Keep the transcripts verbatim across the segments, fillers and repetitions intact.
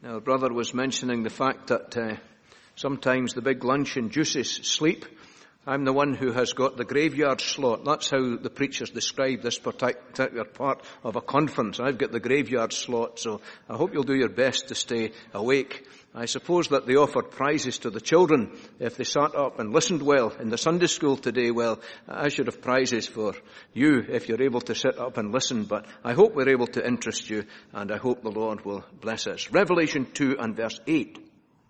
Now, a brother was mentioning the fact that uh, sometimes the big lunch induces sleep. I'm the one who has got the graveyard slot. That's how the preachers describe this particular part of a conference. I've got the graveyard slot, so I hope you'll do your best to stay awake. I suppose that they offered prizes to the children if they sat up and listened well in the Sunday school today. Well, I should have prizes for you if you're able to sit up and listen, but I hope we're able to interest you, and I hope the Lord will bless us. Revelation two and verse eight.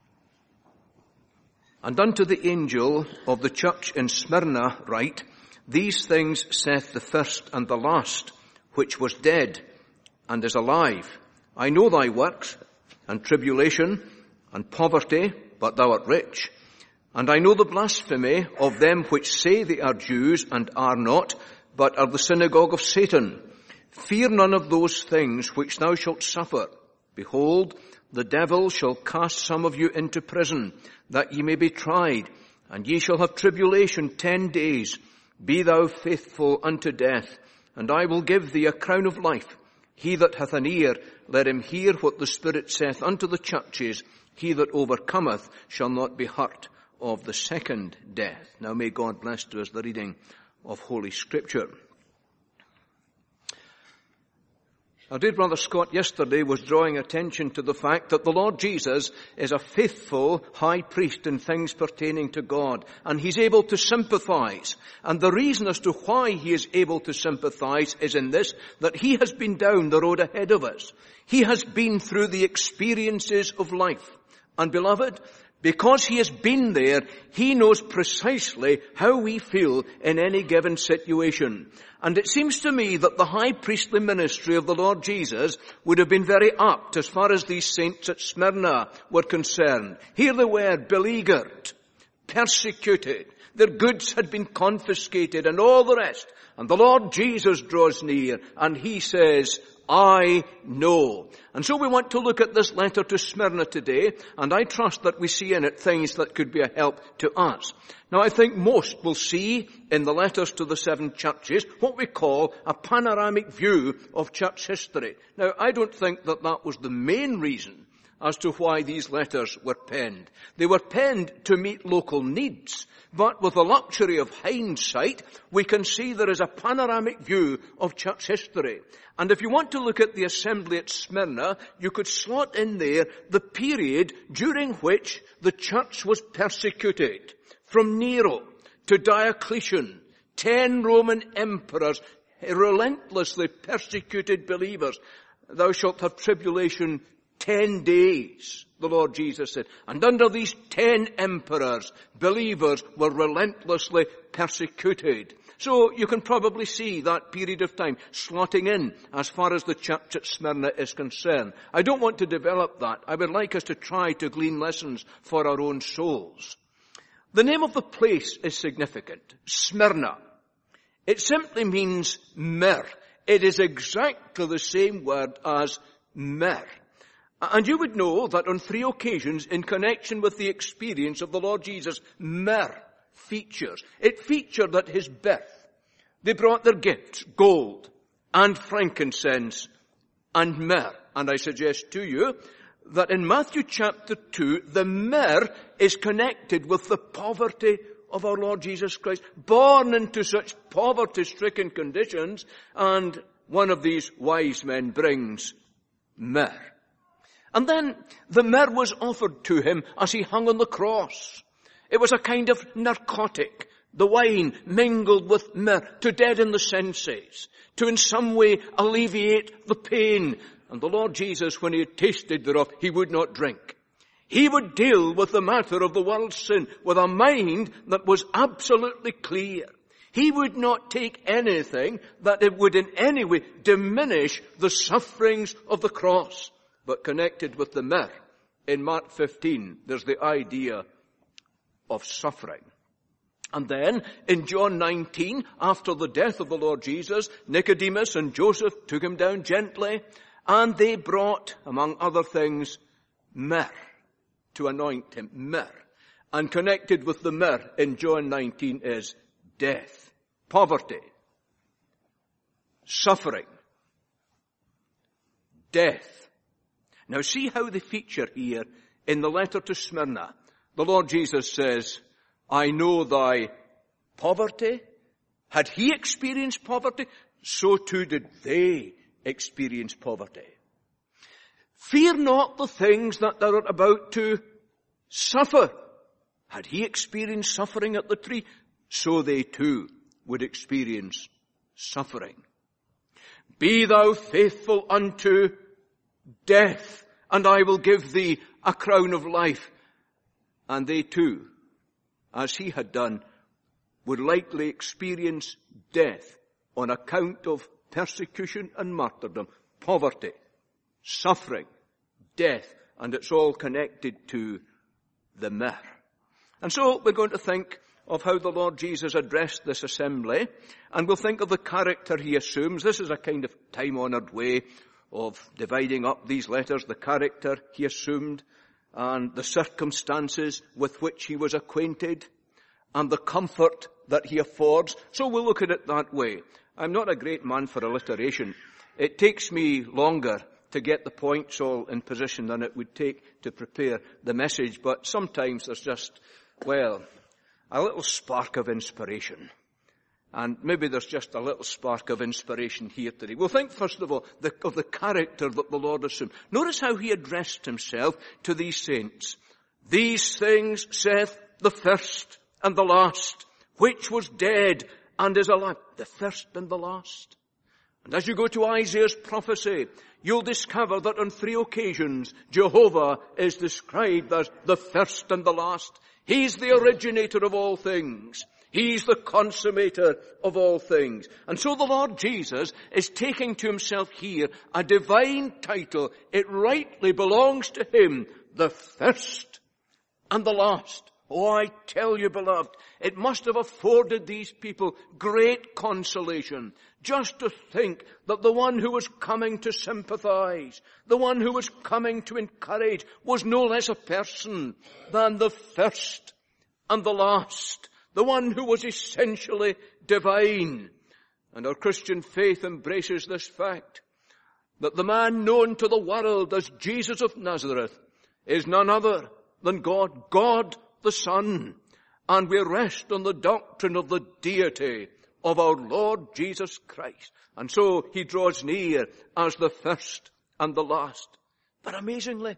And unto the angel of the church in Smyrna write, These things saith the first and the last, which was dead, and is alive. I know thy works, and tribulation, and poverty, but thou art rich. And I know the blasphemy of them which say they are Jews, and are not, but are the synagogue of Satan. Fear none of those things which thou shalt suffer. Behold, the devil shall cast some of you into prison, that ye may be tried, and ye shall have tribulation ten days. Be thou faithful unto death, and I will give thee a crown of life. He that hath an ear, let him hear what the Spirit saith unto the churches. He that overcometh shall not be hurt of the second death. Now may God bless to us the reading of Holy Scripture. Our dear brother Scott yesterday was drawing attention to the fact that the Lord Jesus is a faithful high priest in things pertaining to God, and he's able to sympathize. And the reason as to why he is able to sympathize is in this, that he has been down the road ahead of us. He has been through the experiences of life. And beloved, because he has been there, he knows precisely how we feel in any given situation. And it seems to me that the high priestly ministry of the Lord Jesus would have been very apt as far as these saints at Smyrna were concerned. Here they were, beleaguered, persecuted. Their goods had been confiscated and all the rest. And the Lord Jesus draws near and he says, I know. And so we want to look at this letter to Smyrna today, and I trust that we see in it things that could be a help to us. Now I think most will see in the letters to the seven churches what we call a panoramic view of church history. Now I don't think that that was the main reason as to why these letters were penned. They were penned to meet local needs. But with the luxury of hindsight, we can see there is a panoramic view of church history. And if you want to look at the assembly at Smyrna, you could slot in there the period during which the church was persecuted. From Nero to Diocletian, ten Roman emperors relentlessly persecuted believers. Thou shalt have tribulation ten days, the Lord Jesus said. And under these ten emperors, believers were relentlessly persecuted. So you can probably see that period of time slotting in as far as the church at Smyrna is concerned. I don't want to develop that. I would like us to try to glean lessons for our own souls. The name of the place is significant. Smyrna. It simply means myrrh. It is exactly the same word as myrrh. And you would know that on three occasions in connection with the experience of the Lord Jesus, myrrh features. It featured at his birth. They brought their gifts, gold and frankincense and myrrh. And I suggest to you that in Matthew chapter two, the myrrh is connected with the poverty of our Lord Jesus Christ, born into such poverty-stricken conditions, and one of these wise men brings myrrh. And then the myrrh was offered to him as he hung on the cross. It was a kind of narcotic, the wine mingled with myrrh to deaden the senses, to in some way alleviate the pain. And the Lord Jesus, when he had tasted thereof, he would not drink. He would deal with the matter of the world's sin with a mind that was absolutely clear. He would not take anything that it would in any way diminish the sufferings of the cross. But connected with the myrrh, in Mark fifteen, there's the idea of suffering. And then, in John nineteen, after the death of the Lord Jesus, Nicodemus and Joseph took him down gently, and they brought, among other things, myrrh to anoint him. Myrrh. And connected with the myrrh in John nineteen is death, poverty, suffering, death. Now see how they feature here in the letter to Smyrna. The Lord Jesus says, I know thy poverty. Had he experienced poverty? So too did they experience poverty. Fear not the things that thou art about to suffer. Had he experienced suffering at the tree? So they too would experience suffering. Be thou faithful unto death, and I will give thee a crown of life. And they too, as he had done, would likely experience death on account of persecution and martyrdom, poverty, suffering, death, and it's all connected to the myrrh. And so we're going to think of how the Lord Jesus addressed this assembly, and we'll think of the character he assumes. This is a kind of time-honored way of dividing up these letters, the character he assumed, and the circumstances with which he was acquainted, and the comfort that he affords. So we'll look at it that way. I'm not a great man for alliteration. It takes me longer to get the points all in position than it would take to prepare the message, but sometimes there's just, well, a little spark of inspiration. And maybe there's just a little spark of inspiration here today. We'll think, first of all, the, of the character that the Lord assumed. Notice how he addressed himself to these saints. These things saith the first and the last, which was dead and is alive. The first and the last. And as you go to Isaiah's prophecy, you'll discover that on three occasions, Jehovah is described as the first and the last. He's the originator of all things. He's the consummator of all things. And so the Lord Jesus is taking to himself here a divine title. It rightly belongs to him, the first and the last. Oh, I tell you, beloved, it must have afforded these people great consolation just to think that the one who was coming to sympathize, the one who was coming to encourage, was no less a person than the first and the last, the one who was essentially divine. And our Christian faith embraces this fact, that the man known to the world as Jesus of Nazareth is none other than God, God the Son, and we rest on the doctrine of the deity of our Lord Jesus Christ. And so he draws near as the first and the last. But amazingly,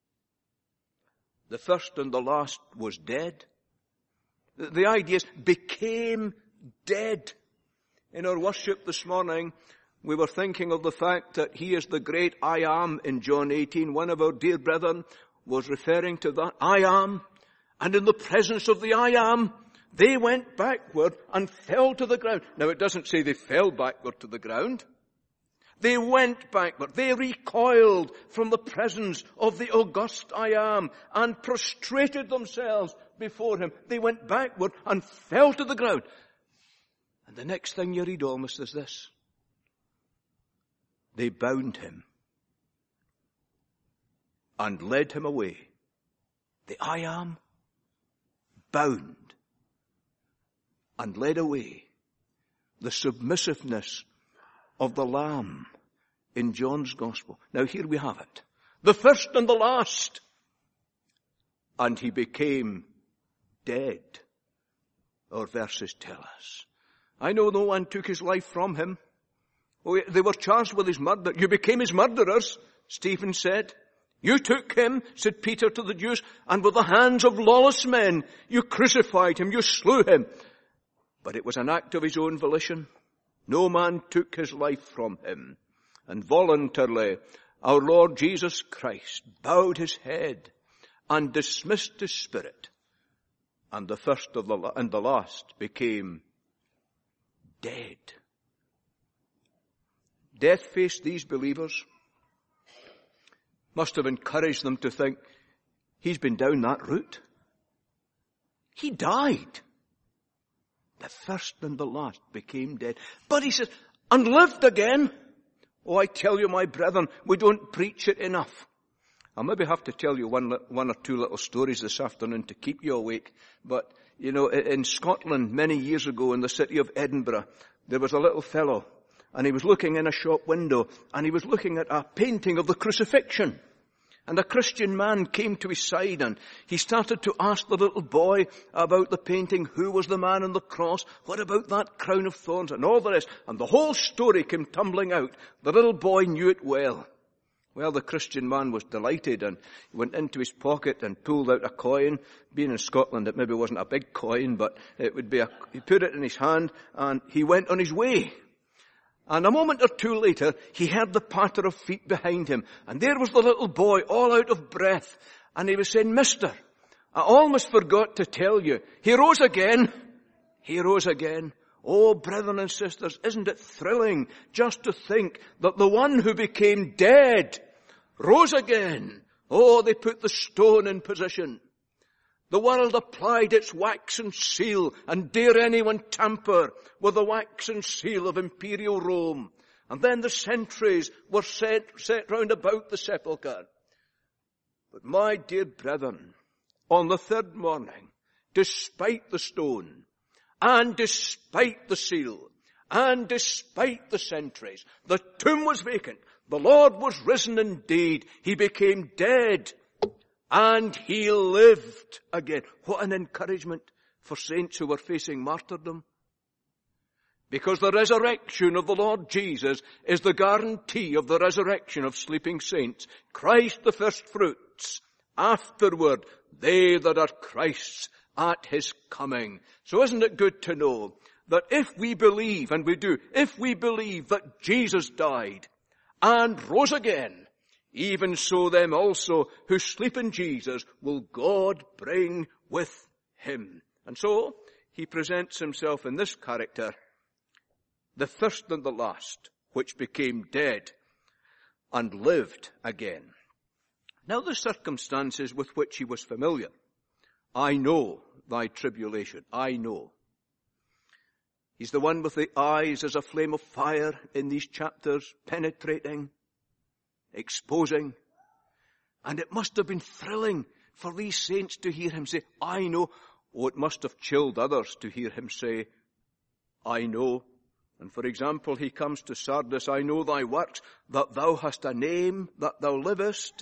the first and the last was dead. The idea is became dead. In our worship this morning, we were thinking of the fact that he is the great I Am in John eighteen. One of our dear brethren was referring to that. I am. And in the presence of the I Am, they went backward and fell to the ground. Now it doesn't say they fell backward to the ground. They went backward. They recoiled from the presence of the august I Am and prostrated themselves before him. They went backward and fell to the ground. And the next thing you read almost is this. They bound him and led him away. The I Am bound and led away. The submissiveness of the Lamb in John's Gospel. Now here we have it. The first and the last. And he became dead. Our verses tell us. I know no one took his life from him. Oh, they were charged with his murder. You became his murderers, Stephen said. You took him, said Peter to the Jews, and with the hands of lawless men, you crucified him, you slew him. But it was an act of his own volition. No man took his life from him. And voluntarily, our Lord Jesus Christ bowed his head and dismissed his spirit. And the first of the, and the last became dead. Death faced these believers. Must have encouraged them to think, he's been down that route. He died. The first and the last became dead. But he says, and lived again. Oh, I tell you, my brethren, we don't preach it enough. I'll maybe have to tell you one, one or two little stories this afternoon to keep you awake. But, you know, in Scotland, many years ago, in the city of Edinburgh, there was a little fellow, and he was looking in a shop window, and he was looking at a painting of the crucifixion. And a Christian man came to his side and he started to ask the little boy about the painting, who was the man on the cross, what about that crown of thorns and all the rest. And the whole story came tumbling out. The little boy knew it well. Well, the Christian man was delighted and went into his pocket and pulled out a coin. Being in Scotland, it maybe wasn't a big coin, but it would be a, he put it in his hand and he went on his way. And a moment or two later, he heard the patter of feet behind him. And there was the little boy, all out of breath. And he was saying, "Mister, I almost forgot to tell you. He rose again. He rose again." Oh, brethren and sisters, isn't it thrilling just to think that the one who became dead rose again? Oh, they put the stone in position. The world applied its wax and seal, and dare anyone tamper with the wax and seal of imperial Rome. And then the sentries were set, set round about the sepulchre. But my dear brethren, on the third morning, despite the stone, and despite the seal, and despite the sentries, the tomb was vacant. The Lord was risen indeed. He became dead. And he lived again. What an encouragement for saints who were facing martyrdom. Because the resurrection of the Lord Jesus is the guarantee of the resurrection of sleeping saints. Christ the first fruits. Afterward, they that are Christ's at his coming. So isn't it good to know that if we believe, and we do, if we believe that Jesus died and rose again, even so them also who sleep in Jesus will God bring with him. And so he presents himself in this character, the first and the last, which became dead and lived again. Now the circumstances with which he was familiar. I know thy tribulation. I know. He's the one with the eyes as a flame of fire in these chapters, penetrating, exposing. And it must have been thrilling for these saints to hear him say, I know. Oh, it must have chilled others to hear him say, I know. And for example, he comes to Sardis, I know thy works, that thou hast a name, that thou livest,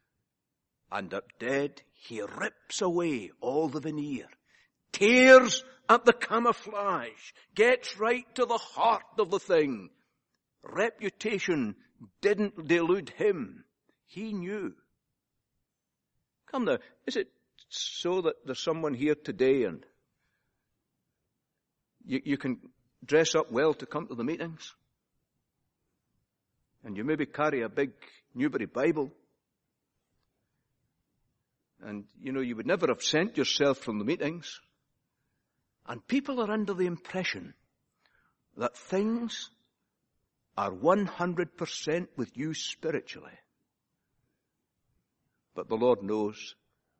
and art dead. He rips away all the veneer, tears at the camouflage, gets right to the heart of the thing. Reputation didn't delude him. He knew. Come now, is it so that there's someone here today and you, you can dress up well to come to the meetings? And you maybe carry a big Newbury Bible. And, you know, you would never have sent yourself from the meetings. And people are under the impression that things are one hundred percent with you spiritually. But the Lord knows.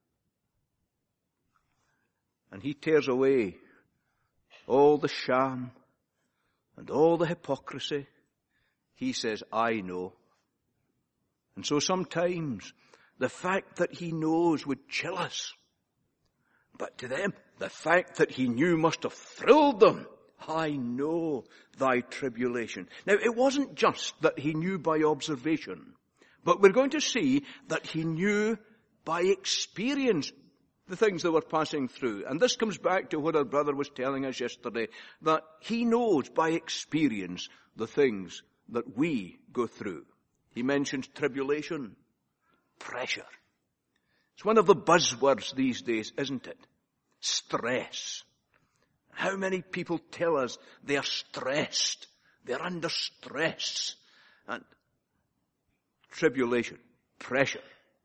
And he tears away all the sham and all the hypocrisy. He says, I know. And so sometimes the fact that he knows would chill us. But to them, the fact that he knew must have thrilled them. I know thy tribulation. Now, it wasn't just that he knew by observation, but we're going to see that he knew by experience the things that were passing through. And this comes back to what our brother was telling us yesterday, that he knows by experience the things that we go through. He mentions tribulation. Pressure. It's one of the buzzwords these days, isn't it? Stress. How many people tell us they are stressed? They're under stress. And tribulation, pressure.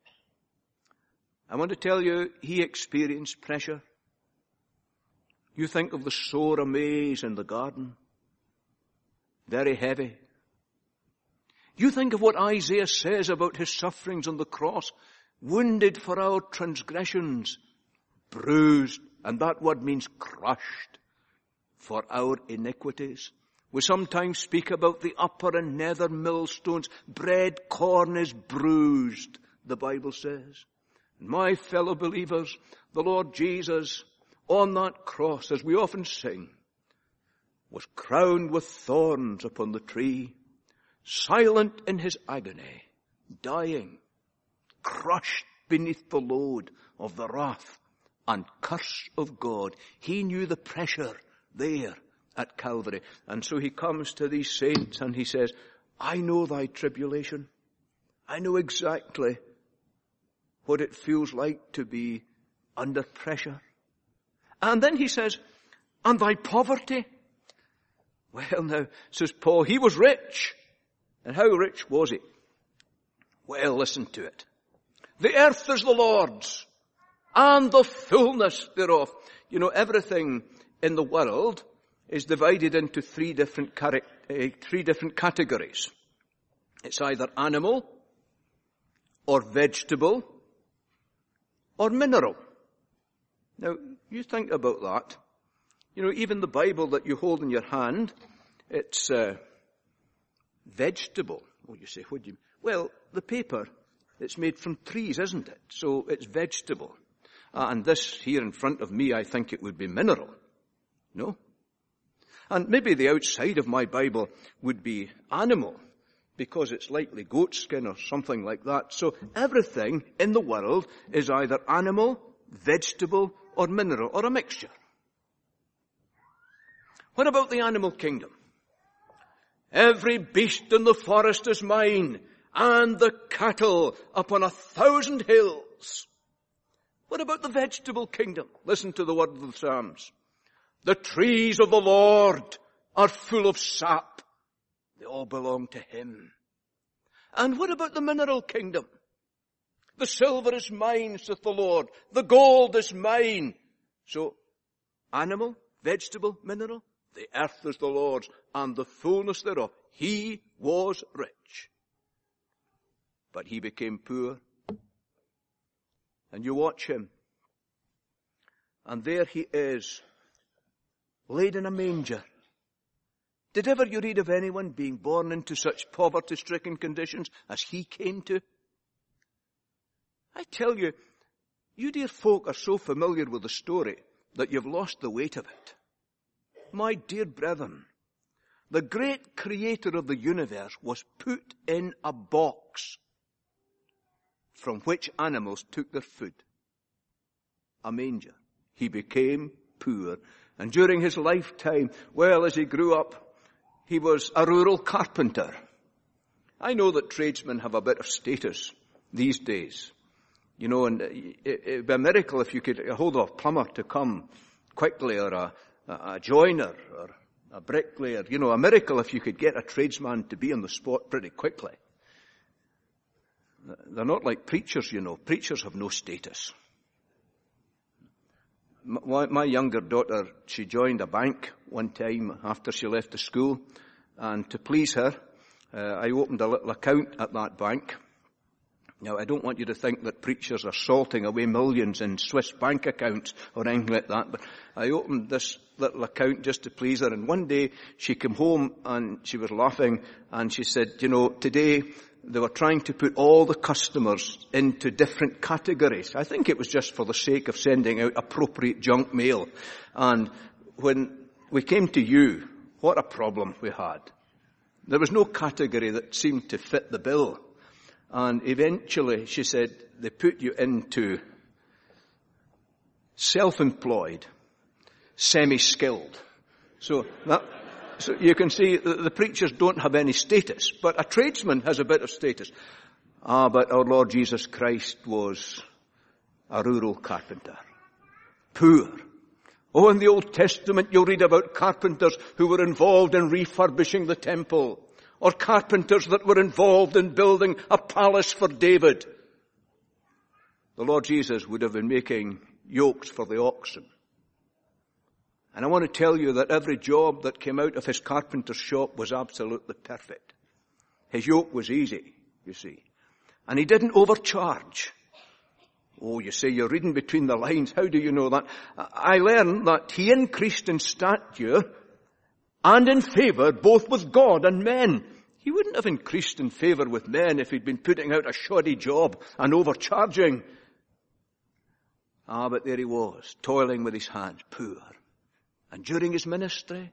I want to tell you, he experienced pressure. You think of the sore amaze in the garden. Very heavy. You think of what Isaiah says about his sufferings on the cross. Wounded for our transgressions, bruised, and that word means crushed, for our iniquities. We sometimes speak about the upper and nether millstones. Bread corn is bruised, the Bible says. And my fellow believers, the Lord Jesus, on that cross, as we often sing, was crowned with thorns upon the tree, silent in his agony, dying, crushed beneath the load of the wrath and curse of God. He knew the pressure there at Calvary. And so he comes to these saints and he says, I know thy tribulation. I know exactly what it feels like to be under pressure. And then he says, and thy poverty. Well now, says Paul, he was rich. And how rich was he? Well, listen to it. The earth is the Lord's, and the fullness thereof. You know, everything in the world is divided into three different, cari- uh, three different categories. It's either animal, or vegetable, or mineral. Now, you think about that. You know, even the Bible that you hold in your hand, it's uh, vegetable. Oh, you say, what do you mean? Well, the paper, it's made from trees, isn't it? So it's vegetable. Uh, and this here in front of me, I think it would be mineral. No? And maybe the outside of my Bible would be animal, because it's likely goat skin or something like that. So everything in the world is either animal, vegetable, or mineral, or a mixture. What about the animal kingdom? Every beast in the forest is mine, and the cattle upon a thousand hills. What about the vegetable kingdom? Listen to the word of the Psalms. The trees of the Lord are full of sap. They all belong to him. And what about the mineral kingdom? The silver is mine, saith the Lord. The gold is mine. So, animal, vegetable, mineral. The earth is the Lord's, and the fullness thereof. He was rich, but he became poor. And you watch him, and there he is, laid in a manger. Did ever you read of anyone being born into such poverty-stricken conditions as he came to? I tell you, you dear folk are so familiar with the story that you've lost the weight of it. My dear brethren, the great creator of the universe was put in a box from which animals took their food. A manger. He became poor. And during his lifetime, well, as he grew up, he was a rural carpenter. I know that tradesmen have a bit of status these days. You know, and it would be a miracle if you could get a hold of a plumber to come quickly, or a, a joiner, or a bricklayer. You know, a miracle if you could get a tradesman to be on the spot pretty quickly. They're not like preachers, you know. Preachers have no status. My, my younger daughter, she joined a bank one time after she left the school, and to please her, uh, I opened a little account at that bank. Now, I don't want you to think that preachers are salting away millions in Swiss bank accounts or anything like that, but I opened this little account just to please her, and one day she came home and she was laughing, and she said, you know, today they were trying to put all the customers into different categories. I think it was just for the sake of sending out appropriate junk mail. And when we came to you, what a problem we had. There was no category that seemed to fit the bill. And eventually, she said, they put you into self-employed, semi-skilled. So that, so you can see that the preachers don't have any status, but a tradesman has a bit of status. Ah, but our Lord Jesus Christ was a rural carpenter. Poor. Oh, in the Old Testament you'll read about carpenters who were involved in refurbishing the temple, or carpenters that were involved in building a palace for David. The Lord Jesus would have been making yokes for the oxen. And I want to tell you that every job that came out of his carpenter's shop was absolutely perfect. His yoke was easy, you see. And he didn't overcharge. Oh, you say you're reading between the lines. How do you know that? I learned that he increased in stature and in favor both with God and men. He wouldn't have increased in favor with men if he'd been putting out a shoddy job and overcharging. Ah, but there he was, toiling with his hands, poor. And during his ministry,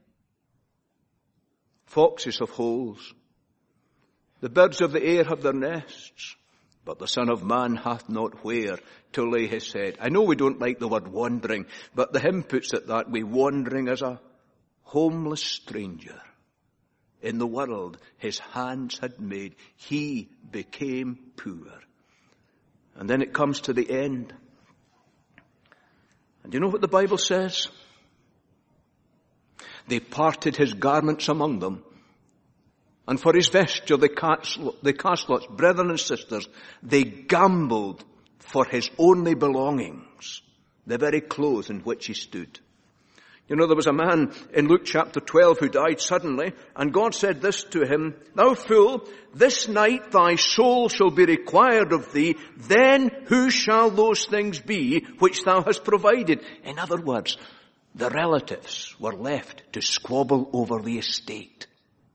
foxes have holes. The birds of the air have their nests. but the Son of Man hath not where to lay his head. I know we don't like the word wandering, but the hymn puts it that way, wandering as a homeless stranger. In the world his hands had made, he became poor. And then it comes to the end. And you know what the Bible says? They parted his garments among them, and for his vesture they cast, they cast lots. Brethren and sisters, they gambled for his only belongings, the very clothes in which he stood. You know, there was a man in Luke chapter twelve who died suddenly, and God said this to him, "Thou fool, this night thy soul shall be required of thee, then who shall those things be which thou hast provided?" In other words, the relatives were left to squabble over the estate.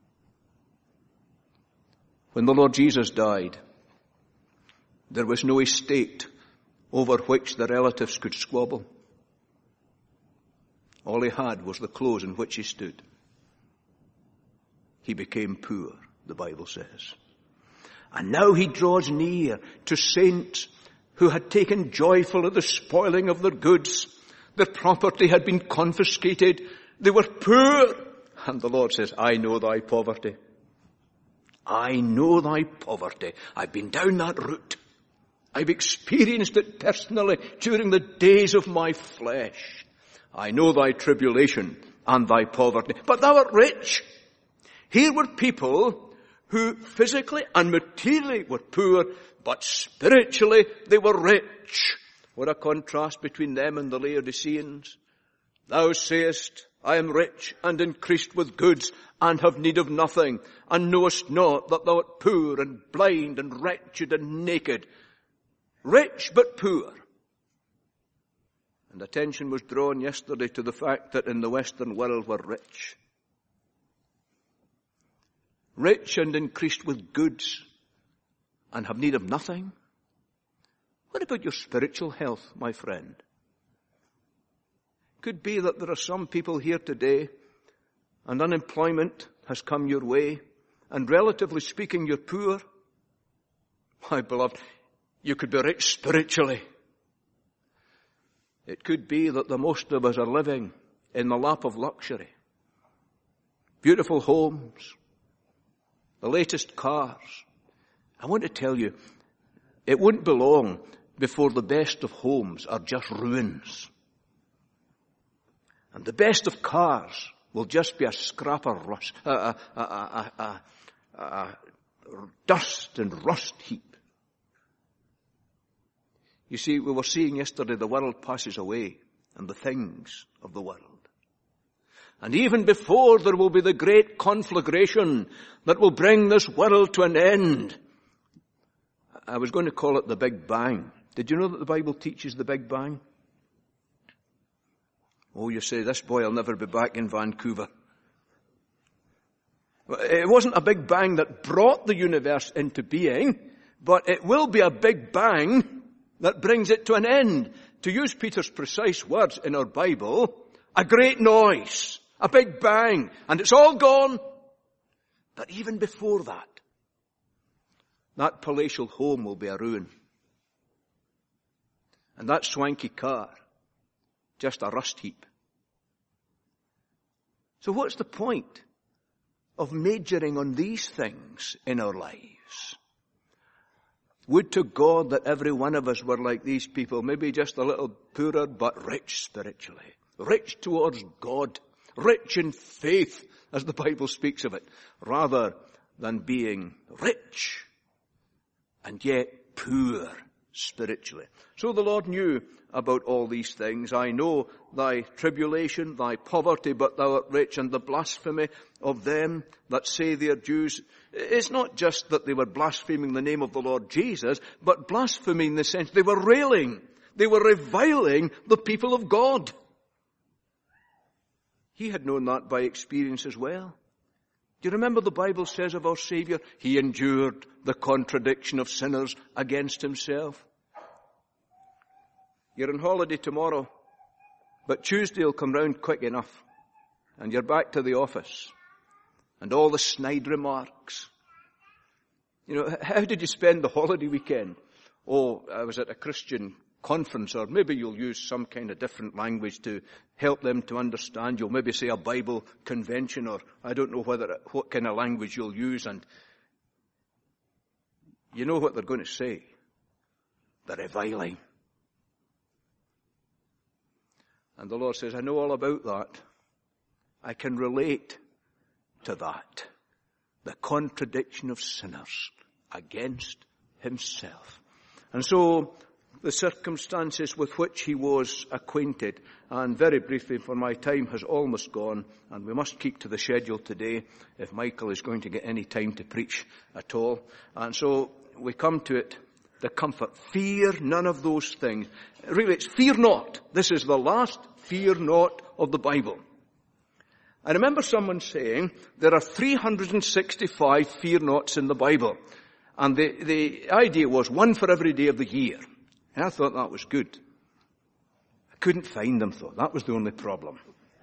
When the Lord Jesus died, there was no estate over which the relatives could squabble. All he had was the clothes in which he stood. He became poor, the Bible says. And now he draws near to saints who had taken joyfully the spoiling of their goods. Their property had been confiscated. They were poor. And the Lord says, "I know thy poverty. I know thy poverty. I've been down that route. I've experienced it personally during the days of my flesh. I know thy tribulation and thy poverty, but thou art rich." Here were people who physically and materially were poor, but spiritually they were rich. What a contrast between them and the Laodiceans. "Thou sayest, I am rich and increased with goods and have need of nothing, and knowest not that thou art poor and blind and wretched and naked." Rich but poor. And attention was drawn yesterday to the fact that in the Western world we're rich. Rich and increased with goods and have need of nothing. What about your spiritual health, my friend? Could be that there are some people here today and unemployment has come your way, and relatively speaking you're poor. My beloved, you could be rich spiritually. It could be that the most of us are living in the lap of luxury. Beautiful homes, the latest cars. I want to tell you, it wouldn't be long before the best of homes are just ruins. And the best of cars will just be a scrap of rust, a, a, a, a, a, a, a dust and rust heap. You see, we were seeing yesterday the world passes away and the things of the world. And even before there will be the great conflagration that will bring this world to an end. I was going to call it the Big Bang. Did you know that the Bible teaches the Big Bang? Oh, you say, this boy will never be back in Vancouver. It wasn't a Big Bang that brought the universe into being, but it will be a Big Bang that brings it to an end. To use Peter's precise words in our Bible, a great noise, a big bang, and it's all gone. But even before that, that palatial home will be a ruin. And that swanky car, just a rust heap. So what's the point of majoring on these things in our lives? Would to God that every one of us were like these people, maybe just a little poorer, but rich spiritually. Rich towards God. Rich in faith, as the Bible speaks of it. Rather than being rich and yet poor spiritually. So the Lord knew about all these things. "I know thy tribulation, thy poverty, but thou art rich," and the blasphemy of them that say they are Jews. It's not just that they were blaspheming the name of the Lord Jesus, but blaspheming in the sense they were railing. They were reviling the people of God. He had known that by experience as well. Do you remember the Bible says of our Savior, he endured the contradiction of sinners against himself? You're on holiday tomorrow, but Tuesday will come round quick enough, and you're back to the office, and all the snide remarks. You know, how did you spend the holiday weekend? Oh, I was at a Christian conference, or maybe you'll use some kind of different language to help them to understand. You'll maybe say a Bible convention, or I don't know whether what kind of language you'll use, and you know what they're going to say. They're reviling. And the Lord says, I know all about that. I can relate to that. The contradiction of sinners against himself. And so, the circumstances with which he was acquainted, and very briefly, for my time has almost gone, and we must keep to the schedule today if Michael is going to get any time to preach at all. And so, we come to it, the comfort. Fear none of those things. Really, it's fear not. This is the last fear not of the Bible. I remember someone saying there are three hundred sixty-five fear nots in the Bible. And the, the idea was one for every day of the year. And I thought that was good. I couldn't find them, though. That was the only problem.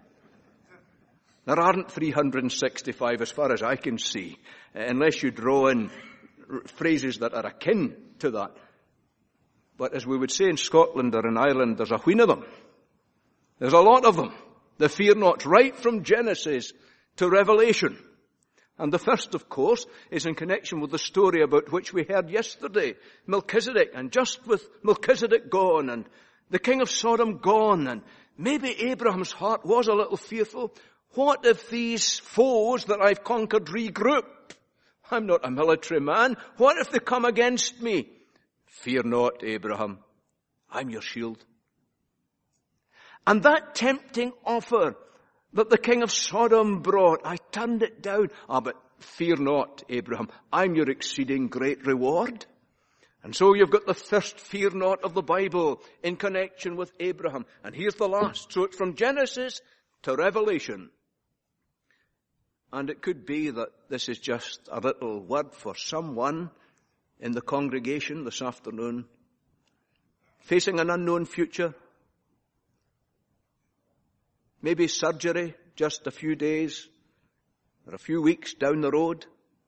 There aren't three hundred sixty-five as far as I can see, unless you draw in phrases that are akin to that. But as we would say in Scotland or in Ireland, there's a wheen of them. There's a lot of them. The fear nots, right from Genesis to Revelation. And the first, of course, is in connection with the story about which we heard yesterday. Melchizedek, and just with Melchizedek gone, and the king of Sodom gone, and maybe Abraham's heart was a little fearful. What if these foes that I've conquered regroup? I'm not a military man. What if they come against me? Fear not, Abraham. I'm your shield. And that tempting offer that the king of Sodom brought, I turned it down. Ah, but fear not, Abraham. I'm your exceeding great reward. And so you've got the first fear not of the Bible in connection with Abraham. And here's the last. So it's from Genesis to Revelation. And it could be that this is just a little word for someone in the congregation this afternoon, facing an unknown future. Maybe surgery just a few days or a few weeks down the road.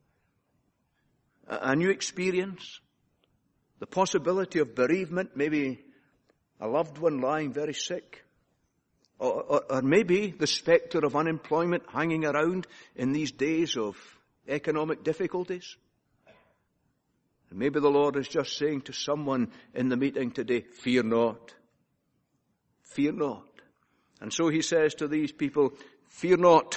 A new experience. The possibility of bereavement, maybe a loved one lying very sick. Or, or, or maybe the spectre of unemployment hanging around in these days of economic difficulties. And maybe the Lord is just saying to someone in the meeting today, fear not. Fear not. And so he says to these people, fear not.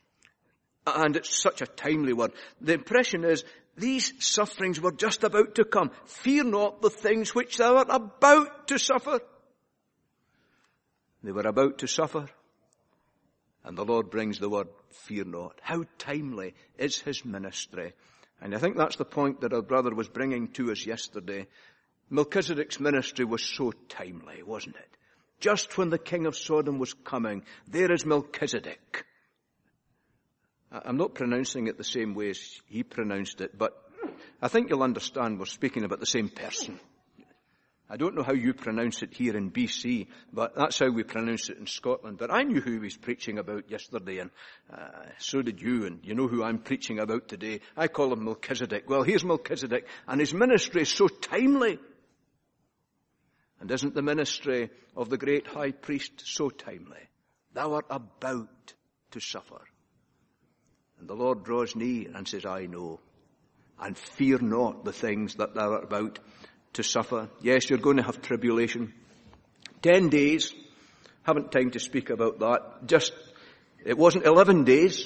And it's such a timely word. The impression is, these sufferings were just about to come. Fear not the things which thou art about to suffer. They were about to suffer. And the Lord brings the word, fear not. How timely is his ministry. And I think that's the point that our brother was bringing to us yesterday. Melchizedek's ministry was so timely, wasn't it? Just when the king of Sodom was coming, there is Melchizedek. I'm not pronouncing it the same way as he pronounced it, but I think you'll understand we're speaking about the same person. I don't know how you pronounce it here in B C, but that's how we pronounce it in Scotland. But I knew who he was preaching about yesterday, and uh, so did you, and you know who I'm preaching about today. I call him Melchizedek. Well, here's Melchizedek, and his ministry is so timely. And isn't the ministry of the great high priest so timely? Thou art about to suffer. And the Lord draws near and says, I know. And fear not the things that thou art about to suffer. Yes, you're going to have tribulation. Ten days. Haven't time to speak about that. Just, it wasn't eleven days.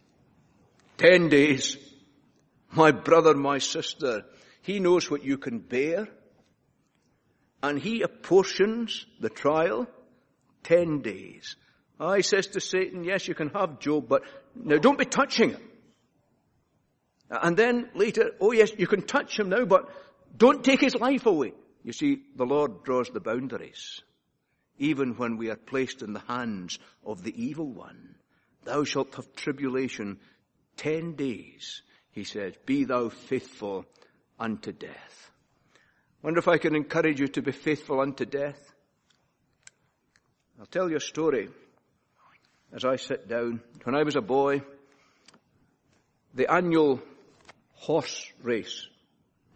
Ten days. My brother, my sister, he knows what you can bear. And he apportions the trial ten days. Ah, he says to Satan, yes, you can have Job, but now don't be touching him. And then later, oh yes, you can touch him now, but don't take his life away. You see, the Lord draws the boundaries. Even when we are placed in the hands of the evil one. Thou shalt have tribulation ten days, he says. Be thou faithful unto death. Wonder if I can encourage you to be faithful unto death. I'll tell you a story as I sit down. When I was a boy, the annual horse race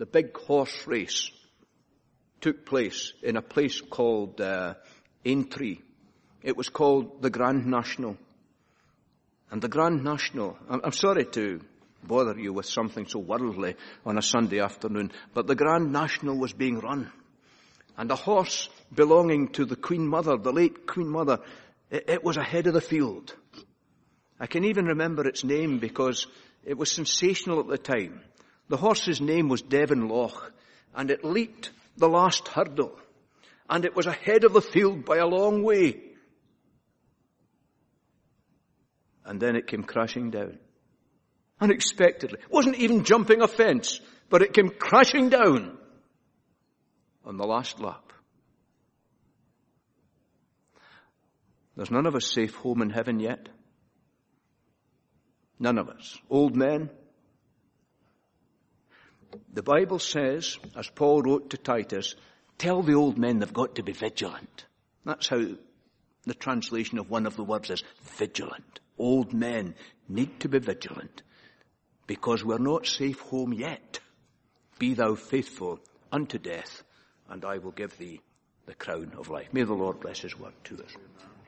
the big horse race took place in a place called uh, Aintree. It was called the Grand National. And the Grand National, I'm, I'm sorry to bother you with something so worldly on a Sunday afternoon, but the Grand National was being run. And a horse belonging to the Queen Mother, the late Queen Mother, it, it was ahead of the field. I can even remember its name because it was sensational at the time. The horse's name was Devon Loch, and it leaped the last hurdle, and it was ahead of the field by a long way. And then it came crashing down. Unexpectedly. It wasn't even jumping a fence, but it came crashing down on the last lap. There's none of us safe home in heaven yet. None of us. Old men. The Bible says, as Paul wrote to Titus, tell the old men they've got to be vigilant. That's how the translation of one of the words is, vigilant. Old men need to be vigilant, because we're not safe home yet. Be thou faithful unto death, and I will give thee the crown of life. May the Lord bless his word to us.